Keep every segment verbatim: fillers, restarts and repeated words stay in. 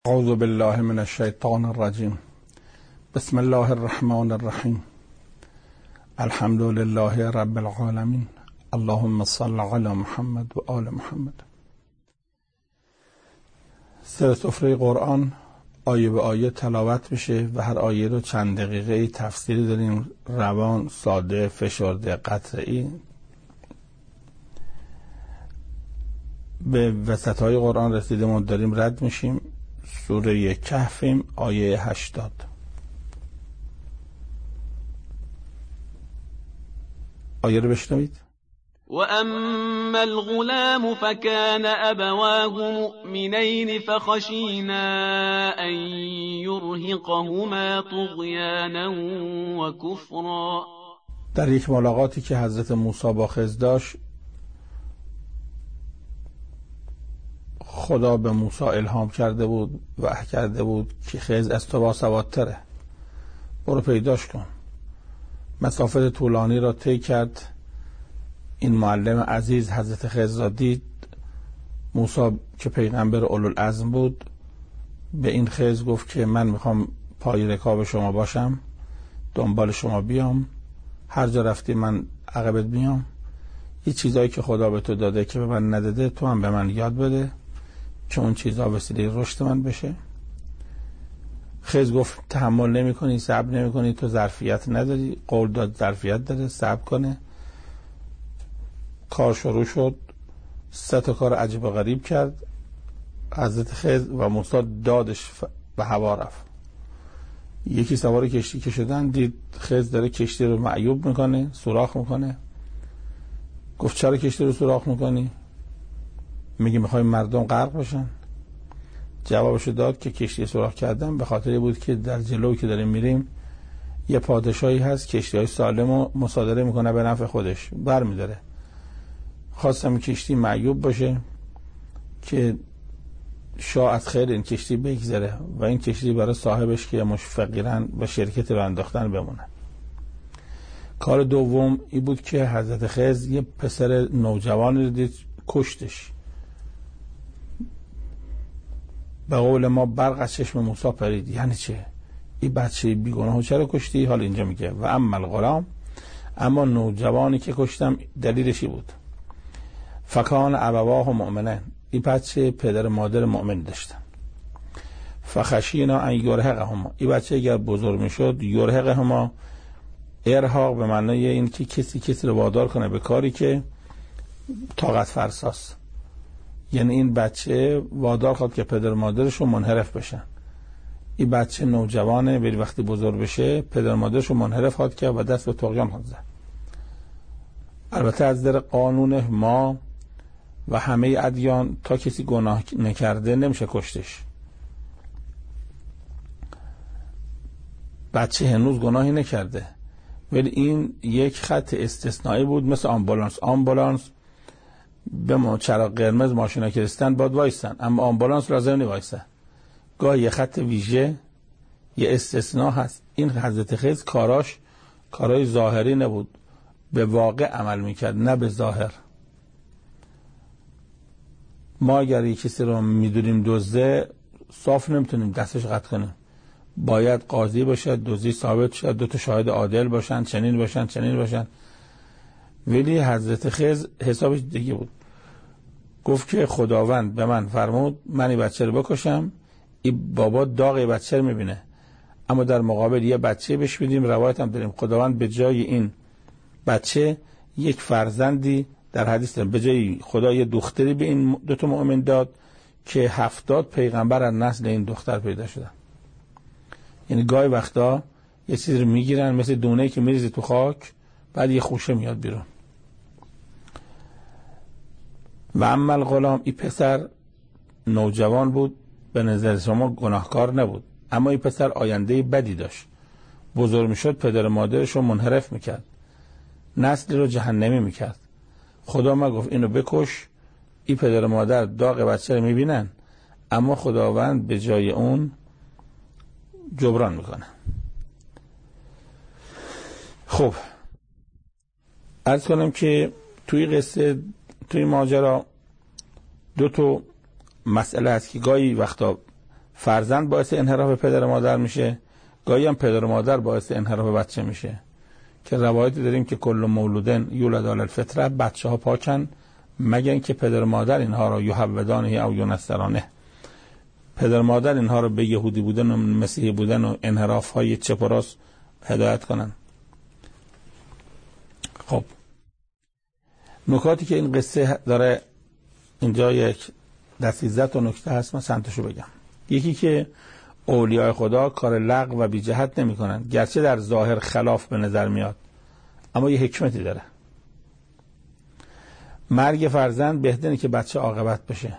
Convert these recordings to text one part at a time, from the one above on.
اعوذ بالله من الشیطان الرجیم. بسم الله الرحمن الرحیم. الحمد لله رب العالمین. اللهم صل علی محمد و آل محمد. سر سفره قرآن آیه به آیه تلاوت میشه و هر آیه رو چند دقیقه تفسیری داریم، روان، ساده، فشرده، قطعی. به وسط های قرآن رسیدیم و داریم رد میشیم. سوره کهفیم، آیه هشتاد. آیه رو بشنوید. و اما الغلام فكان ابواه مؤمنين فخشينا ان يرهقهما طغيانا وكفرا. در یک ملاقاتی که حضرت موسی با خضر داشت، خدا به موسی الهام کرده بود، وحی کرده بود که خضر از تو باسوادتره، برو پیداش کن. مسافت طولانی را طی کرد. این معلم عزیز حضرت خضر را دید. موسی که پیغمبر اولوالعزم بود به این خضر گفت که من میخوام پای رکاب شما باشم، دنبال شما بیام، هر جا رفتی من عقبت بیام. یه چیزایی که خدا به تو داده که به من نداده تو هم به من یاد بده که اون چیزها وسیله رشد من بشه. خضر گفت تحمل نمی کنی، صبر نمی کنی، تو ظرفیت نداری. قول داد ظرفیت داره، صبر کنه. کار شروع شد. سه تا کار عجیب و غریب کرد حضرت خضر و موسی. دادش به هوا رفت. یکی سوار کشتی که شدن، دید خضر داره کشتی رو معیوب میکنه، سوراخ میکنه. گفت چرا کشتی رو سوراخ میکنی؟ میگه میخوایم مردم غرق بشن. جوابشو داد که کشتی سوراخ کردن به خاطر بود که در جلوی که داریم میریم یه پادشاهی هست کشتی های سالم رو مصادره میکنه به نفع خودش، بر میداره. خواستم کشتی معیوب باشه که شاه از خیر این کشتی بگذره و این کشتی برای صاحبش که مش فقیرن و شرکت رو انداختن بمونه. کار دوم این بود که حضرت خضر یه پسر نوجوانی رو دید، کشتش. به قول ما برق از چشم موسی پرید. یعنی چه؟ این بچه بیگناهو چرا کشتی؟ حالا اینجا میگه و اما الغلام، اما نوجوانی که کشتم دلیلشی بود. فکان ابواه مؤمنین، این بچه پدر مادر مؤمن داشتن. فخشینا ان یرهقهما، این بچه اگر بزرگ میشد، یرهقهما، ارهاق به معنای این که کسی کسی رو وادار کنه به کاری که طاقت فرساست. یعنی این بچه وادار خواد که پدر مادرش رو منحرف بشن. این بچه نوجوانه، ولی وقتی بزرگ بشه پدر مادرش رو منحرف خواد که و دست به طغیان خواد زد. البته از در قانون ما و همه ادیان تا کسی گناه نکرده نمیشه کشتش. بچه هنوز گناهی نکرده، ولی این یک خط استثنایی بود، مثل آمبولانس. آمبولانس به ما چراغ قرمز ماشینا که رسیدن باید وایسن، اما آمبولانس لازم نی وایسن. گاهی یه خط ویژه، یه استثناء هست. این حضرت خضر کاراش کارای ظاهری نبود، به واقع عمل میکرد نه به ظاهر. ما اگر یک کسی رو میدونیم دزده، صاف نمیتونیم دستش قطع کنیم. باید قاضی باشه، دزدی ثابت شد، دو تا شاهد عادل باشن، چنین باشن چنین باشن. ولی حضرت خضر حسابش دیگه بود. گفت که خداوند به من فرمود من این بچه رو بکشم. این بابا داغ بچه رو میبینه، اما در مقابل یه بچه بهش بدیم. روایت هم داریم خداوند به جای این بچه یک فرزندی، در حدیث داریم به جای خدا یه دختری به این دوتا مؤمن داد که هفتاد پیغمبر از نسل این دختر پیدا شدن. یعنی گاهی وقتا یه چیز رو میگیرن مثل دونه‌ای که میریزی تو خاک، بعد یه خوشه میاد بیرون. و اما الغلام، این پسر نوجوان بود، به نظر شما گناهکار نبود، اما این پسر آینده بدی داشت. بزرگ میشد پدر مادرش رو منحرف میکرد، نسلی رو جهنمی میکرد. خدا ما گفت اینو بکش. این پدر مادر داغ بچه رو میبینن، اما خداوند به جای اون جبران میکنه. خب عرض کنم که توی قصه، توی ماجرا دو تا مسئله هست که گاهی وقتا فرزند باعث انحراف پدر و مادر میشه، گاهی هم پدر و مادر باعث انحراف بچه میشه که روایتی داریم که کل مولودن یولد علی الفطره، بچه ها پاکن مگر اینکه پدر و مادر اینها را یهودانه او ینصرانه، پدر و مادر اینها رو به یهودی بودن و مسیحی بودن و انحراف های چپ و راست هدایت کنن. خب نکاتی که این قصه داره اینجا یک دسیزده تا نکته هست، من چند تاشو بگم. یکی که اولیاء خدا کار لغو و بی جهت نمی کنن، گرچه در ظاهر خلاف به نظر میاد اما یه حکمتی داره. مرگ فرزند بهتره که بچه عاقبت بشه.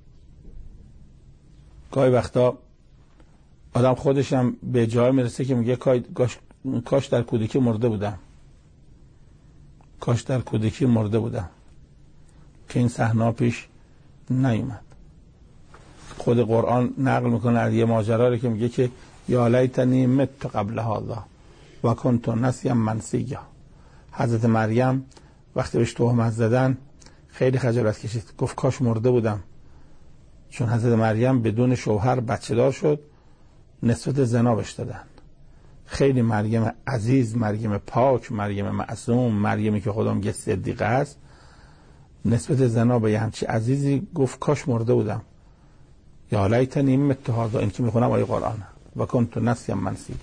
گاهی وقتا آدم خودش هم به جای میرسه که میگه کاش, کاش در کودکی مرده بودم، کاش در کودکی مرده بودم که این صحنه پیش نیومد. خود قرآن نقل میکنه از یه ماجرا که میگه که یا لیتنی مت قبل هذا و کنت نسیا منسیا. حضرت مریم وقتی بهش تهمت زدن خیلی خجالت کشید، گفت کاش مرده بودم، چون حضرت مریم بدون شوهر بچه دار شد، نسبت زنا بهش دادن. خیلی مریم عزیز، مریم پاک، مریم معصوم، مریمی که خدا میگه صدیقه است، نسبت زنا به یه همچی عزیزی گفت کاش مرده بودم. یا لیتنی مت هذا، این که میخونم آیه قرآن، و کنت نسیا منسیا.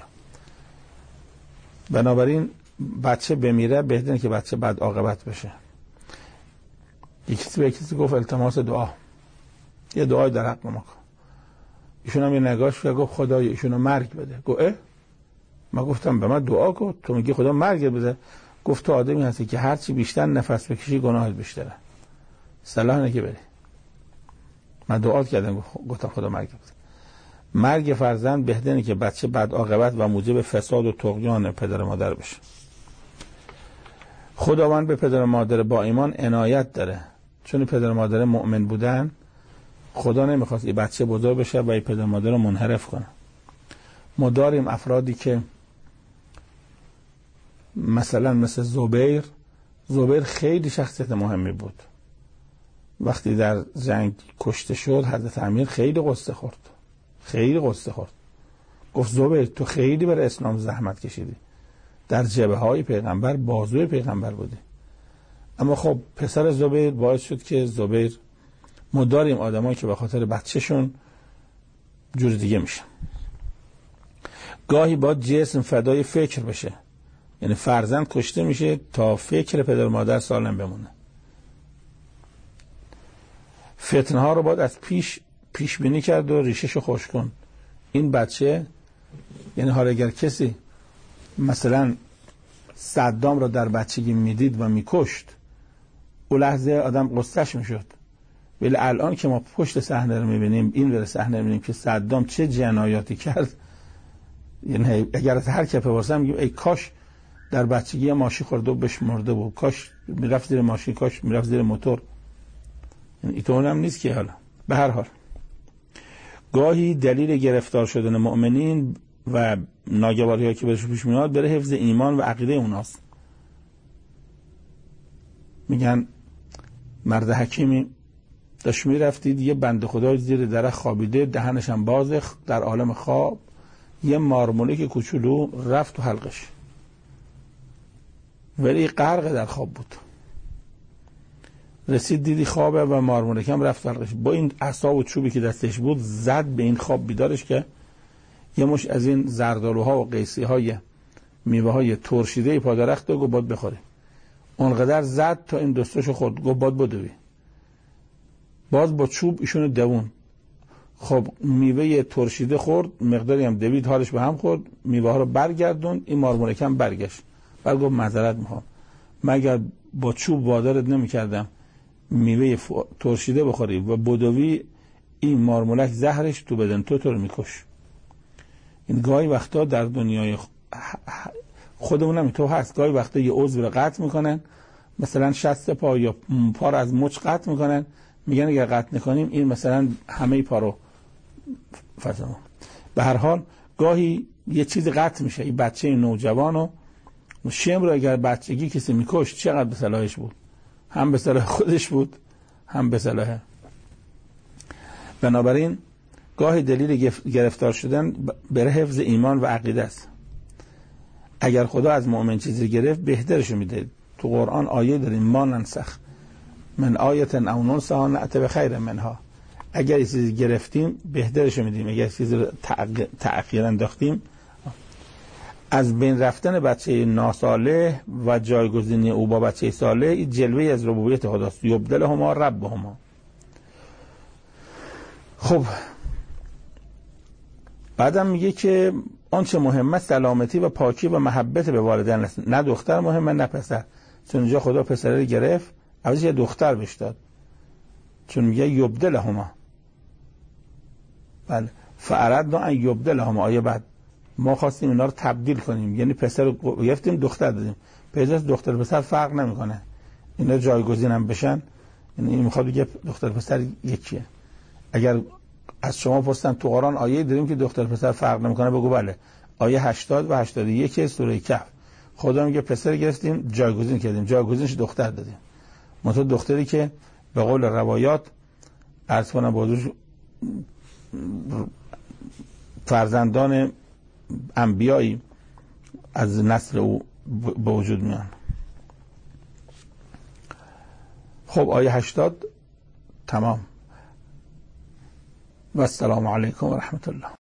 بنابراین بچه بمیره بهتره که بچه بعد عاقبت بشه. یکی به کسی گفت التماس دعا، یه دعای در حق ما کن. ایشون هم یه نگاش کرد گفت خدای ایشونو مرگ بده. گفت اه؟ من گفتم به من دعا کن، تو میگی خدا مرگ بده. گفت تو آدمی هستی که هرچی بیشتر نفس بکشی گناهت بیشتره، صلاح اینه که بری. من دعا کردم گفتم خدا مرگ بده. مرگ فرزند بهتره که بچه بعد عاقبت و موجب فساد و طغیان پدر و مادر بشه. خداوند به پدر و مادر با ایمان عنایت داره، چون پدر و مادر مؤمن بودن خدا نمیخواست این بچه بزرگ بشه و این پدر و مادر رو منحرف کنه. ما داریم افرادی که مثلا مثل زبیر، زبیر خیلی شخصیت مهمی بود، وقتی در جنگ کشته شد حضرت امیر خیلی قصه خورد، خیلی قصه خورد. گفت زبیر تو خیلی برای اسلام زحمت کشیدی، در جبهه های پیغمبر بازوی پیغمبر بودی. اما خب پسر زبیر باعث شد که زبیر، ما داریم آدمایی که به خاطر بچهشون جور دیگه میشن. گاهی با جسم فدای فکر بشه، یعنی فرزند کشته میشه تا فکر پدر مادر سالم بمونه. فتنه ها رو باید از پیش پیش بینی کرد و ریشهشو خوش کن. این بچه، یعنی حالا اگر کسی مثلا صدام رو در بچگی میدید و میکشت، اون لحظه آدم قصهش میشد. ولی الان که ما پشت صحنه رو میبینیم، این ور صحنه رو میبینیم که صدام چه جنایاتی کرد، یعنی اگر از هر کی بپرسم میگم ای کاش در بچگی ماشین خورد و بهش مرده بود، کاش میرفت زیر ماشین، کاش میرفت زیر موتور. یعنی اینطور هم نیست که حالا. به هر حال گاهی دلیل گرفتار شدن مؤمنین و ناگواری‌هایی که بهش پیش میاد بره حفظ ایمان و عقیده اوناست. میگن مرد حکیمی داشت میرفتید، یه بنده خدای زیر درخت خوابیده، دهنش هم بازه، در عالم خواب یه مارمولک کوچولو رفت تو حلقش، ولی غرق در خواب بود. رسید دیدی خوابه و مارمولک هم رفت تو حلقش. با این عصا و چوبی که دستش بود زد به این خواب بیدارش که یه مش از این زردالوها و قیسی های میوه های ترشیده پا درخت و گفت باد بخوری. اونقدر زد تا این دستشو خورد، گفت باد بدوی. باز با چوب ایشونو دوون. خب میوه ترشیده خورد، مقداری هم دوید، حالش به هم خورد، میوه ها رو برگردون، این مارمولک هم برگشت. بعد گفت معذرت میخوام، مگر با چوب وادارت نمیکردم میوه ترشیده بخوری و بدوی، این مارمولک زهرش تو بدن تو تو رو میکش. این گاهی وقتا در دنیای خودمون هم تو هست، گاهی وقتا یه عضو رو قطع میکنن، مثلا شست پا یا پا رو از مچ قطع میکنن، میگن اگر قطع نکنیم این مثلا همه پا رو فضا. به هر حال گاهی یه چیز قطع میشه، این بچه نوجوانو شم رو اگر بچگی کسی میکشت چقدر به صلاحش بود، هم به صلاح خودش بود هم به صلاح. بنابراین گاهی دلیل گرفتار شدن بر حفظ ایمان و عقیده است. اگر خدا از مؤمن چیزی گرفت بهترشو میده. تو قرآن آیه داریم ما ننسخ من آیت او ننسها نأتی بخیر منها. اگر یه چیزی گرفتیم بهترشو میدیم، اگر چیزی رو تأخیر انداختیم. از بین رفتن بچه ناصالح و جایگزینی او با بچه صالح این جلوه از ربوبیت خداست. یبدلهما ربهما. خب بعدم میگه که آنچه مهمه سلامتی و پاکی و محبت به والدین است، نه دختر مهمه نه پسر. چون اینجا خدا پسر رو گرفت عوضش یه دختر بهش داد، چون میگه یبدلهما. بله فاردنا ان یبدلهما. آیه بعد ما خواستیم اینا رو تبدیل کنیم، یعنی پسر رو گرفتیم دختر دادیم. پیداست دختر پسر فرق نمیکنه، اینا جایگزین هم بشن. یعنی این میخواد بگه دختر پسر یکیه. اگر از شما پرسیدن تو قرآن آیه داریم که دختر پسر فرق نمیکنه، بگو بله. آیه هشتاد و هشتاد و یک سوره کهف. خدا میگه پسر گرفتیم جایگزین کردیم، جایگزینش دختر دادیم. منتها دختری که به قول روایات عرض کنم بازوش فرزندان انبیایی از نسل او به وجود میان. خب آیه هشتاد تمام. و السلام علیکم و رحمت الله.